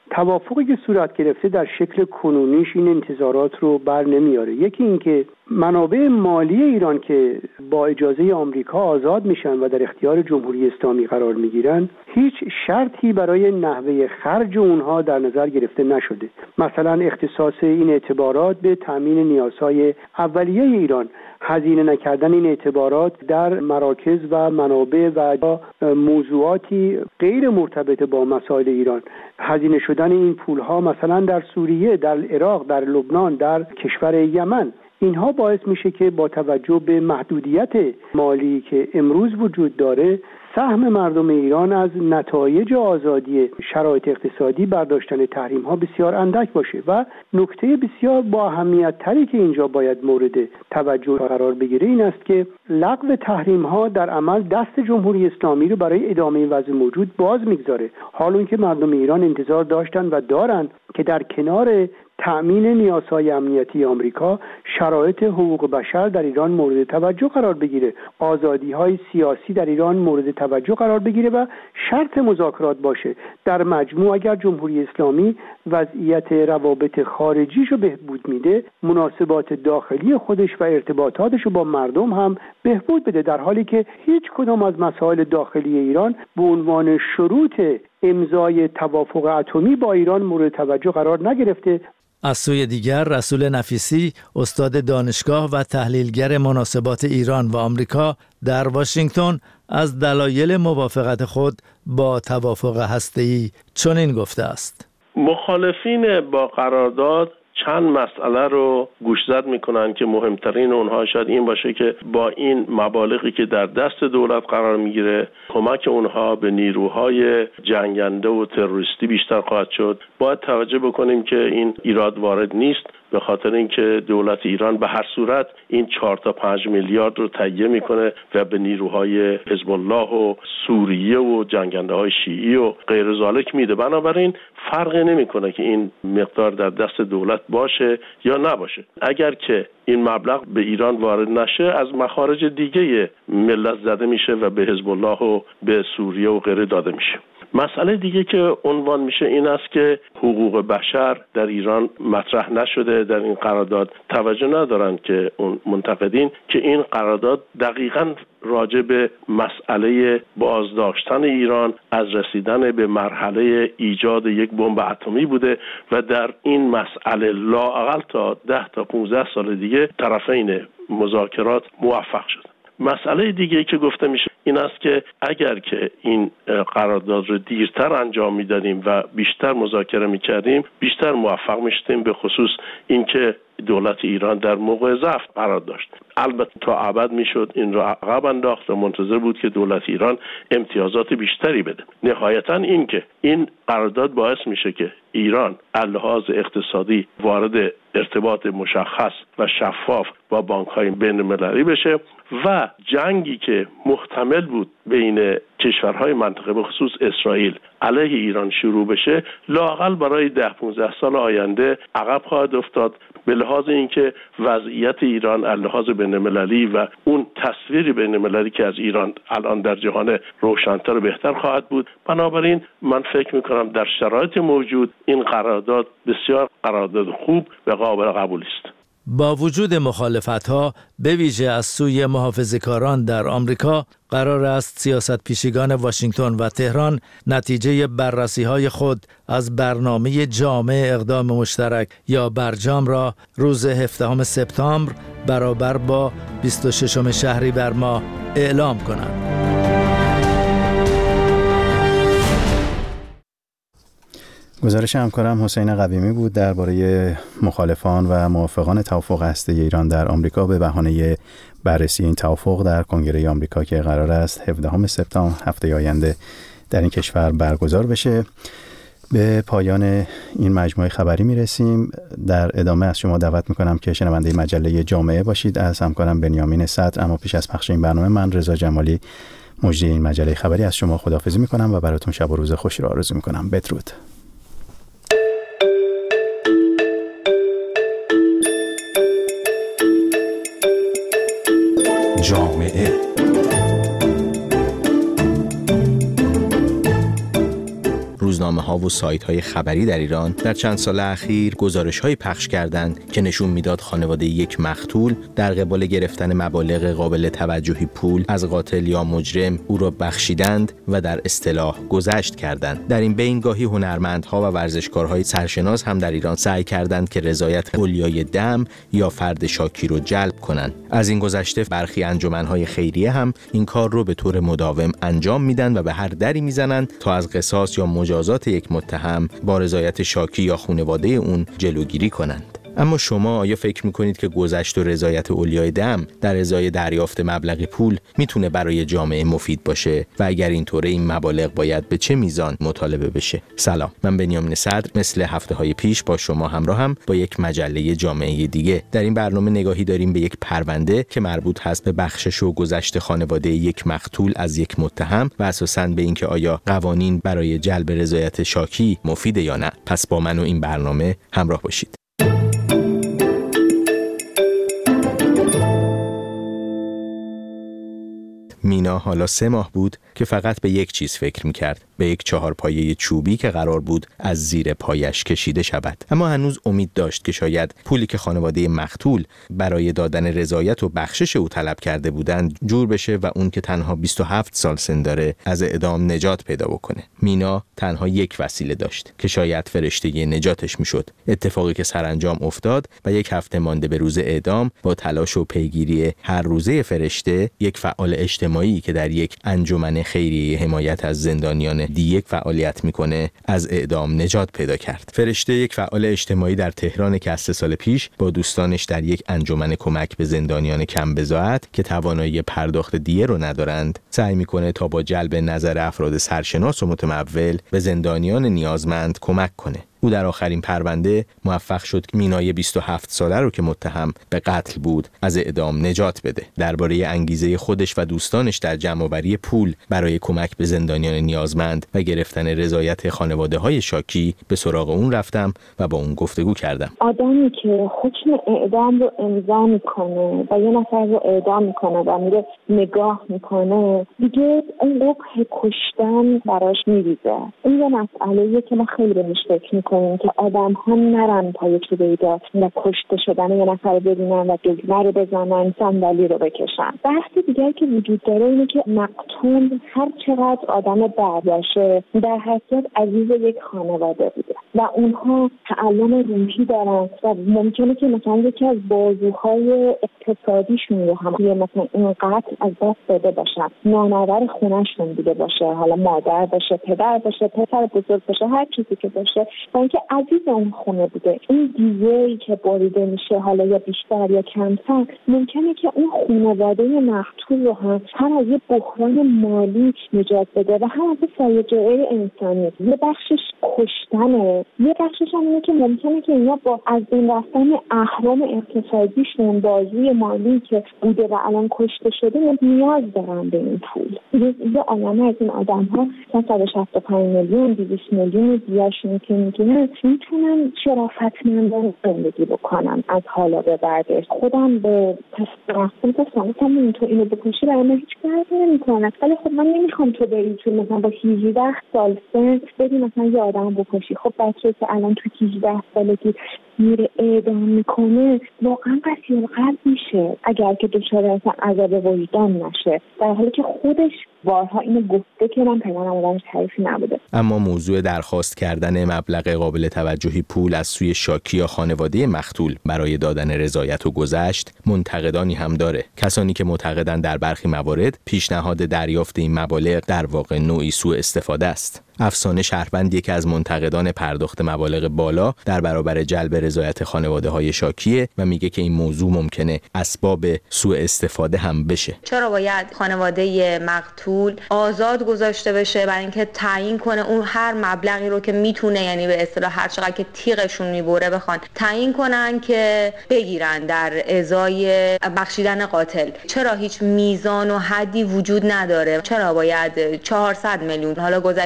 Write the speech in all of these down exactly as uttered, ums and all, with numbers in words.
توافقی که صورت گرفته در شکل کنونیش این انتظارات رو بر نمیاره. یکی این که منابع مالی ایران که با اجازه آمریکا آزاد میشن و در اختیار جمهوری اسلامی قرار میگیرن، هیچ شرطی برای نحوه خرج اونها در نظر گرفته نشده. مثلا اختصاص این اعتبارات به تامین نیازهای اولیه ایران، هزینه نکردن این اعتبارات در مراکز و منابع و موضوعاتی غیر مرتبط با مسائل ایران، هزینه شدن این پولها مثلا در سوریه، در عراق، در لبنان، در کشور یمن، اینها باعث میشه که با توجه به محدودیت مالی که امروز وجود داره، سهم مردم ایران از نتایج آزادی شرایط اقتصادی برداشتن تحریم ها بسیار اندک باشه. و نکته بسیار با اهمیت تری که اینجا باید مورد توجه قرار بگیره این است که لغو تحریم ها در عمل دست جمهوری اسلامی رو برای ادامه وضع موجود باز میگذاره، حال اون که مردم ایران انتظار داشتن و دارن که در کنار تأمین نیازهای امنیتی آمریکا، شرایط حقوق بشر در ایران مورد توجه قرار بگیره، آزادی‌های سیاسی در ایران مورد توجه قرار بگیره و شرط مذاکرات باشه. در مجموع اگر جمهوری اسلامی وضعیت روابط خارجیشو بهبود میده، مناسبات داخلی خودش و ارتباطاتشو با مردم هم بهبود بده، در حالی که هیچ کدام از مسائل داخلی ایران به عنوان شروط امضای توافق اتمی با ایران مورد توجه قرار نگرفته. از سوی دیگر رسول نفیسی، استاد دانشگاه و تحلیلگر مناسبات ایران و آمریکا در واشنگتن، از دلایل موافقت خود با توافق هسته‌ای چنین گفته است: مخالفین با قرارداد چند مسئله رو گوشزد میکنن که مهمترین اونها شاید این باشه که با این مبالغی که در دست دولت قرار میگیره، کمک اونها به نیروهای جنگنده و تروریستی بیشتر خواهد شد. باید توجه بکنیم که این ایراد وارد نیست، به خاطر اینکه دولت ایران به هر صورت این چهار تا پنج میلیارد رو تهیه میکنه و به نیروهای حزب الله و سوریه و جنگنده های شیعی و غیر ذالک میده. بنابراین فرقی نمیکنه که این مقدار در دست دولت باشه یا نباشه. اگر که این مبلغ به ایران وارد نشه، از مخارج دیگه ملت زده میشه و به حزب الله و به سوریه و غیره داده میشه. مسئله دیگه که عنوان میشه این است که حقوق بشر در ایران مطرح نشده در این قرارداد. توجه ندارن که اون منتقدین که این قرارداد دقیقاً راجع به مسئله بازداشتن ایران از رسیدن به مرحله ایجاد یک بمب اتمی بوده و در این مسئله لااقل تا ده تا پانزده سال دیگه طرفین مذاکرات موفق شد. مسئله دیگه که گفته میشه این است که اگر که این قرارداد رو دیرتر انجام میدادیم و بیشتر مذاکره میکردیم، بیشتر موفق میشدیم، به خصوص اینکه دولت ایران در موقع ضعف قرار داشت. البته تا ابد میشد این رو عقب انداخت و منتظر بود که دولت ایران امتیازات بیشتری بده. نهایتا این که این قرارداد باعث میشه که ایران از لحاظ اقتصادی وارد ارتباط مشخص و شفاف با بانک‌های بین‌المللی بشه و جنگی که محتمل بود بین کشورهای منطقه به خصوص اسرائیل علیه ایران شروع بشه، لااقل برای ده پانزده سال آینده عقب خواهد افتاد، به لحاظ اینکه وضعیت ایران از لحاظ بین‌المللی و اون تصویری بین‌المللی که از ایران الان در جهان روشن‌تر و بهتر خواهد بود. بنابراین من فکر می‌کنم در شرایط موجود این قرارداد بسیار قرارداد خوب و قابل قبول است. با وجود مخالفت‌ها به ویژه از سوی محافظه‌کاران در آمریکا، قرار است سیاست پیشگان واشنگتن و تهران نتیجه بررسی‌های خود از برنامه جامع اقدام مشترک یا برجام را روز هفدهم سپتامبر برابر با بیست و ششم شهریور ماه اعلام کنند. گزارش همکارم حسین قویمی بود درباره مخالفان و موافقان توافق هسته‌ای ایران در آمریکا به بهانه بررسی این توافق در کنگره آمریکا که قرار است هفدهم سپتامبر هفته آینده در این کشور برگزار بشه. به پایان این مجموعه خبری میرسیم. در ادامه از شما دعوت میکنم که شنونده مجله جامعه باشید از همکارم بنیامین صدر. اما پیش از پخش این برنامه من رضا جمالی مجری این مجله خبری از شما خداحافظی میکنم و براتون شب و روز خوشی را آرزو میکنم. بدرود. جامعه روزنامه روزنامه‌ها و سایت‌های خبری در ایران در چند سال اخیر گزارش‌های پخش کردند که نشون میداد خانواده یک مقتول در قبال گرفتن مبالغ قابل توجهی پول از قاتل یا مجرم او را بخشیدند و در اصطلاح گذشت کردند. در این بین گاهی هنرمندها و ورزشکارهای سرشناس هم در ایران سعی کردند که رضایت اولیای دم یا فرد شاکی رو جلب کنند. از این گذشته برخی انجمن‌های خیریه هم این کار رو به طور مداوم انجام میدن و به هر دری میزنند تا از قصاص یا مجازات یک متهم با رضایت شاکی یا خانواده اون جلوگیری کنند. اما شما آیا فکر میکنید که گذشت و رضایت اولیای دم در ازای دریافت مبلغی پول میتونه برای جامعه مفید باشه و اگر اینطوره این مبالغ باید به چه میزان مطالبه بشه؟ سلام، من بنیامین صدر مثل هفته های پیش با شما همراهم با یک مجله جامعه دیگه. در این برنامه نگاهی داریم به یک پرونده که مربوط هست به بخشش و گذشت خانواده یک مقتول از یک متهم و اساساً به اینکه آیا قوانین برای جلب رضایت شاکی مفیده یا نه. پس با من و این برنامه همراه باشید. مینا حالا سه ماه بود که فقط به یک چیز فکر میکرد، به یک چهارپایه چوبی که قرار بود از زیر پایش کشیده شود. اما هنوز امید داشت که شاید پولی که خانواده مقتول برای دادن رضایت و بخشش او طلب کرده بودند جور بشه و اون که تنها بیست و هفت سال سن داره از اعدام نجات پیدا بکنه. مینا تنها یک وسیله داشت که شاید فرشته نجاتش میشد. اتفاقی که سرانجام افتاد و یک هفته مانده به روز اعدام با تلاش و پیگیری هر روزه فرشته، یک فعال اجتماعی که در یک انجمن خیریه حمایت از زندانیان دیگه فعالیت میکنه از اعدام نجات پیدا کرد. فرشته یک فعال اجتماعی در تهران که از سه سال پیش با دوستانش در یک انجمن کمک به زندانیان کم بضاعت که توانایی پرداخت دیه رو ندارند سعی میکنه تا با جلب نظر افراد سرشناس و متمول به زندانیان نیازمند کمک کنه. او در آخرین پرونده موفق شد که مینای بیست و هفت ساله رو که متهم به قتل بود از اعدام نجات بده. درباره انگیزه خودش و دوستانش در جمع‌آوری پول برای کمک به زندانیان نیازمند و گرفتن رضایت خانواده‌های شاکی به سراغ اون رفتم و با اون گفتگو کردم. آدمی که حکم اعدام رو امضا میکنه و یه نفر رو اعدام میکنه و میره نگاه میکنه، دیگه اون قبح کشتن براش میریزه. این یه مسئله‌ایه که ما خیلی بهش فکر کنیم که آدم ها نرن پای چوبه ایجاد و کشته شدن یه نفر رو ببینن و دگمه رو بزنن، صندلی رو بکشن. بحث دیگری که وجود داره اینه که مقتول هر چقدر آدم بد باشه در حقیقت عزیز یک خانواده بوده و اونها تعلم روحی دارن و ممکنه که مثلا یکی از بازوهای اقتصادیشون رو هم یه مثلا این قتل از دست داده باشن، نانآور خونه‌شون بوده باشه، حالا مادر باشه، پدر باشه، پسر بزرگ باشه، هر چیزی که باشه، با اینکه عزیز اون خونه بوده. این دیگه‌ای که بریده میشه حالا یا بیشتر یا کمتر، ممکنه که اون خانواده مقتول رو هم هم از یه بحران مالی نجات بده و هم از فاجعه انسانی. یه بخشش کشتنه، یه بخشش هم اینه که ممکنه که اینا با از بین رفتن اهرم اقتصادیشون، بازوی مالی که بوده و الان کشته شده، نیاز دارن به این پول. یه عالمه از این آدم‌ها صد و شصت و پنج میلیون، دویست میلیون دیاشون که میگن میتونن شرافتمندانه زندگی بکنن از حالا به بعدش. خودم به تصمیم گفتم من تو اینو بکشی برای من هیچ کاری نمی‌کنه، ولی خب من نمیخوام تو بری تو مثلا با هجده سال سن بدی مثلا یه آدم بکشی. خب بچه که الان تو هجده سالگی میره اعدام میکنه واقعا قصی القلب میشه اگر که دچار اصلا عذاب وجدان نشه، در حالی که خودش بارها اینو گفته که من پدرم آدمش حریفی نبوده. اما موضوع درخواست کردن مبلغ قابل توجهی پول از سوی شاکی یا خانواده مقتول برای دادن رضایت و گذشت منتقدانی هم داره. کسانی که معتقدند در برخی موارد پیشنهاد دریافت این مبالغ در واقع نوعی سوء استفاده است. افسانه شهروند یکی از منتقدان پرداخت مبالغ بالا در برابر جلب رضایت خانواده‌های شاکیه و میگه که این موضوع ممکنه اسباب سوء استفاده هم بشه. چرا باید خانواده مقتول آزاد گذاشته بشه برای اینکه تعیین کنه اون هر مبلغی رو که میتونه، یعنی به اصطلاح هر چقدر که تیغشون میبره بخوان تعیین کنن که بگیرن در ازای بخشیدن قاتل؟ چرا هیچ میزان و حدی وجود نداره؟ چرا باید چهارصد میلیون، حالا گذشته از این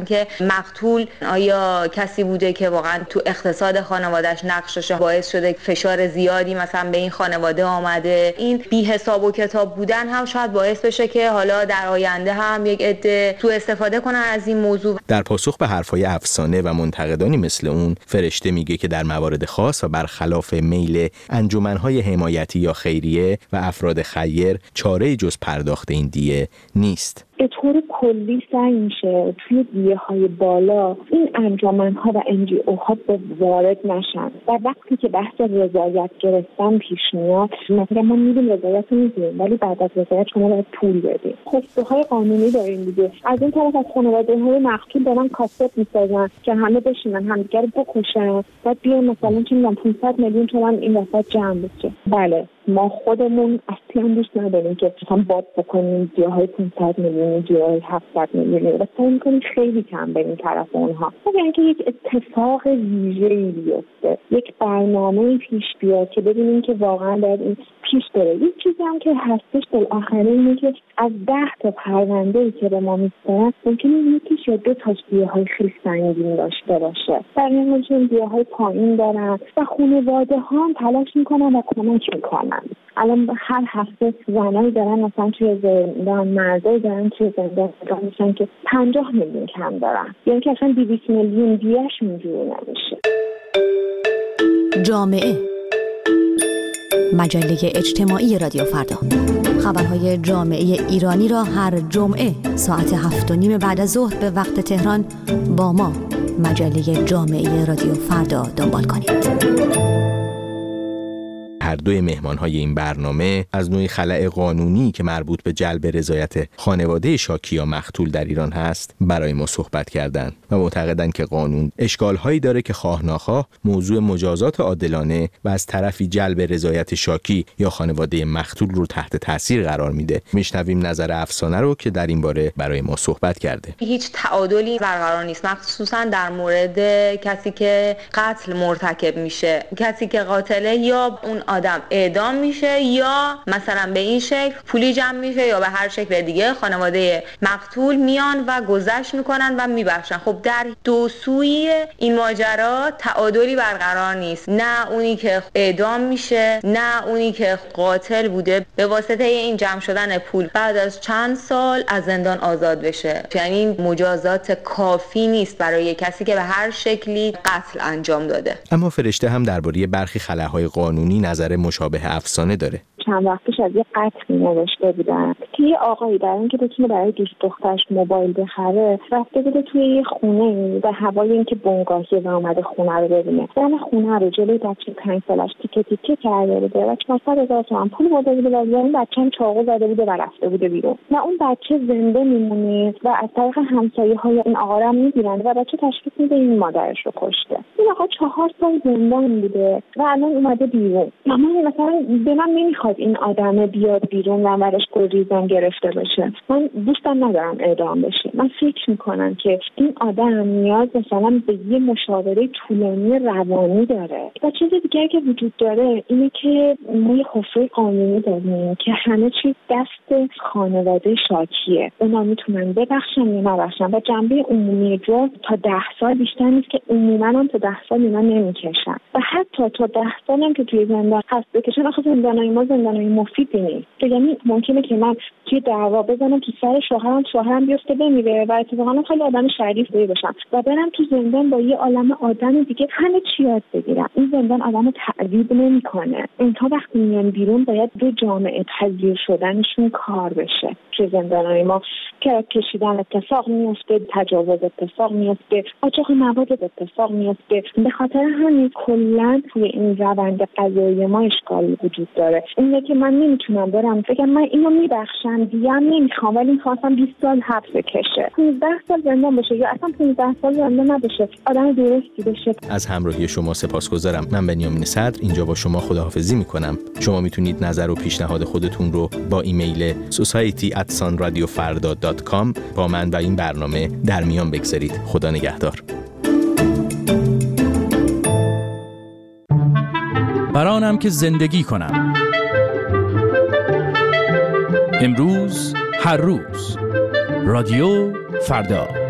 اینکه مقتول آیا کسی بوده که واقعا تو اقتصاد خانواده‌اش نقش داشته باعث شده فشار زیادی مثلا به این خانواده آمده. این بی حساب و کتاب بودن هم شاید باعث بشه که حالا در آینده هم یک عده تو استفاده کنن از این موضوع. در پاسخ به حرفای افسانه و منتقدانی مثل اون، فرشته میگه که در موارد خاص و برخلاف میل انجمن‌های حمایتی یا خیریه و افراد خیر چاره‌ای جز پرداخت این دیه نیست. به طور کلی سعی میشه توی دیه های بالا این انجمن‌ها و ان جی او ها به وارد نشن و وقتی که بحث رضایت گرفتن پیش میاد، مثلا ما میدیم رضایت رو میدیم ولی بعد از رضایت شما باید پول بدیم. خسته قانونی داریم دیگه. از این طرف از خانواده های مقتول دارن کاست میسازن که همه بشینن همدیگه رو بکشن، بعد بیان مثلا چه میگم پانصد میلیون تومان این وسط جمع بشه. بله ما خودمون اصلا هم دوست نداریم که مثلا باد بکنیم دیه های پانصد میلیون، دیه های هفتصد میلیون و سعی میکنیم خیلی کم بریم طرف اونها. یعنی که یک اتفاق ویژه‌ای بیفته، یک برنامه پیش بیاد که ببینیم که واقعا باید این پیش بره. یک چیزی هم که هستش بالاخره اینه که از ده تا پرونده‌ای که به ما میسپارن ممکنه یکیش یا دو تاش دیه های خیلی سنگین داشته باشه. در این حال دیه های پایین دارن و خانواده ها هم تلاش میکنن و کمک میکنن. الان هر هفته زنایی دارن مثلا توی زندان، مردایی دارن توی زندان میشن که پنجاه میلیون کم دارن، یعنی که اصلا دویست میلیون دیهش اینجوری نمیشه. جامعه، مجله اجتماعی رادیو فردا. خبرهای جامعه ایرانی را هر جمعه ساعت هفت و نیم بعد از ظهر به وقت تهران با ما مجله جامعه رادیو فردا دنبال کنید. هر دوی مهمان‌های این برنامه از نوع خلأ قانونی که مربوط به جلب رضایت خانواده شاکی یا مقتول در ایران هست برای ما صحبت کردند و معتقدند که قانون اشکال‌هایی داره که خواه ناخواه موضوع مجازات عادلانه و از طرفی جلب رضایت شاکی یا خانواده مقتول رو تحت تاثیر قرار میده. میشنویم نظر افسانه رو که در این باره برای ما صحبت کرده. هیچ تعادلی برقرار نیست، مخصوصا در مورد کسی که قتل مرتکب میشه. کسی که قاتله یا اون آدم اعدام میشه یا مثلا به این شکل پولی جمع میشه یا به هر شکل دیگه خانواده مقتول میان و گذشت میکنن و میبخشن. خب در دو سوی این ماجرا تعادلی برقرار نیست، نه اونی که اعدام میشه نه اونی که قاتل بوده به واسطه این جمع شدن پول بعد از چند سال از زندان آزاد بشه. یعنی مجازات کافی نیست برای کسی که به هر شکلی قتل انجام داده. اما فرشته هم درباره برخی خلاهای قانونی نظر مشابه افسانه داره. چند وقت پیش از یه قتل نوشته بودن که یه آقایی برای اینکه بتونه برای دوست دخترش موبایل بخره رفته بوده توی یه خونه و هوای اینکه بنگاهی و اومده خونه رو ببینه. در خونه رو جلوی بچه پنج سالش تیکه تیکه کرده بوده و چهارصد هزار تومان پول برده بوده و این بچه هم چاقو زده بوده و رفته بوده بیرون و اون بچه زنده میمونه و از طریق همسایه‌های این آقا رو میگیرن و بچه تشخیص میده این مادرش رو کشته. این آقا چهار سال زندان بوده و الان اومده بیرون. من مثلا به من نمیخواد این آدم بیاد بیرون و ورش گریزان گرفته بشه. من دوستم ندارم اعدام بشه. من فکر میکنم که این آدم نیاز مثلا به یه مشاوره طولانی روانی داره. و چیز دیگه که وجود داره اینه که ما یه حفره قانونی داریم که همه چیز دست خانواده شاکیه. اونا میتونن ببخشن یا نبخشن و جنبه عمومی جرم تا ده سال بیشتر نیست که عموما هم تا ده سال اینا نمیکشن و حتی تا ده سال هم که توی زندان هست بکشن. آخه زندانای ما زندانای مفیدی نیست. یعنی ممکنه که من توی دعوا بزنم تو سر شوهرم، شوهرم بیفته بمیره و اتفاقا خیلی آدم شریفی باشم و برم تو زندان با یه عالم آدم دیگه همه چی یاد بگیرم. این زندان آدمو تعذیب نمیکنه. اینها وقتی میان بیرون باید دو جامعه پذیر شدنشون کار بشه. توی زندانای ما که کشیدن اتفاق میفته، تجاوز اتفاق میفته، قاچاق مواد اتفاق میفته. به خاطر همین کلا توی این روند قضایی ما اشکال وجود داره. اینه که من نمیتونم برم بگم من اینو میبخشم دیگه هم نمیخوام ولی میخواستم بیست سال حبس بکشه، پانزده سال زندان بشه یا اصلا پانزده سال زندان نبشه، آدم درستی بشه. از همراهی شما سپاسگزارم. من بنیامین صدر اینجا با شما خداحافظی میکنم. شما میتونید نظر و پیشنهاد خودتون رو با ایمیل society at sanradiofarda dot com با من و این برنامه در میان بگذارید. خدا نگهدار. برانم که زندگی کنم. امروز هر روز رادیو فردا.